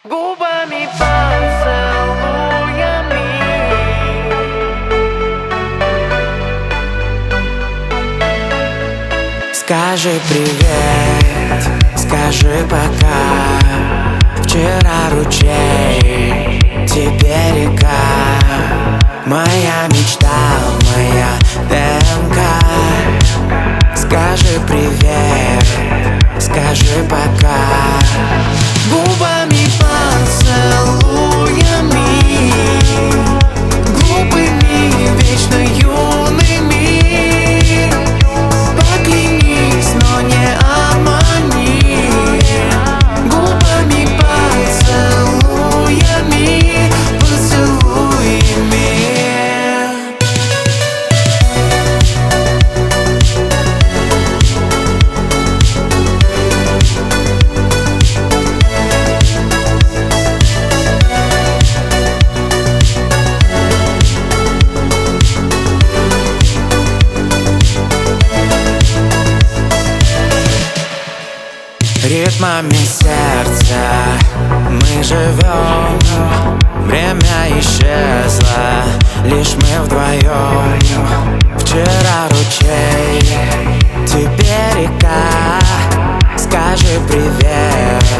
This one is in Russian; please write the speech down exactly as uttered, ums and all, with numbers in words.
губами поцелуями. Скажи привет, скажи пока. Вчера ручей, теперь река. Моя мечта, моя ДНК. Скажи привет, скажи пока. Губами поцелуями, глупыми, вечно юными. Поклянись, но не обмани. Губами поцелуями, поцелуями. Ритмами сердца мы живем. Время исчезло, лишь мы вдвоем. Вчера ручей, теперь река. Скажи привет,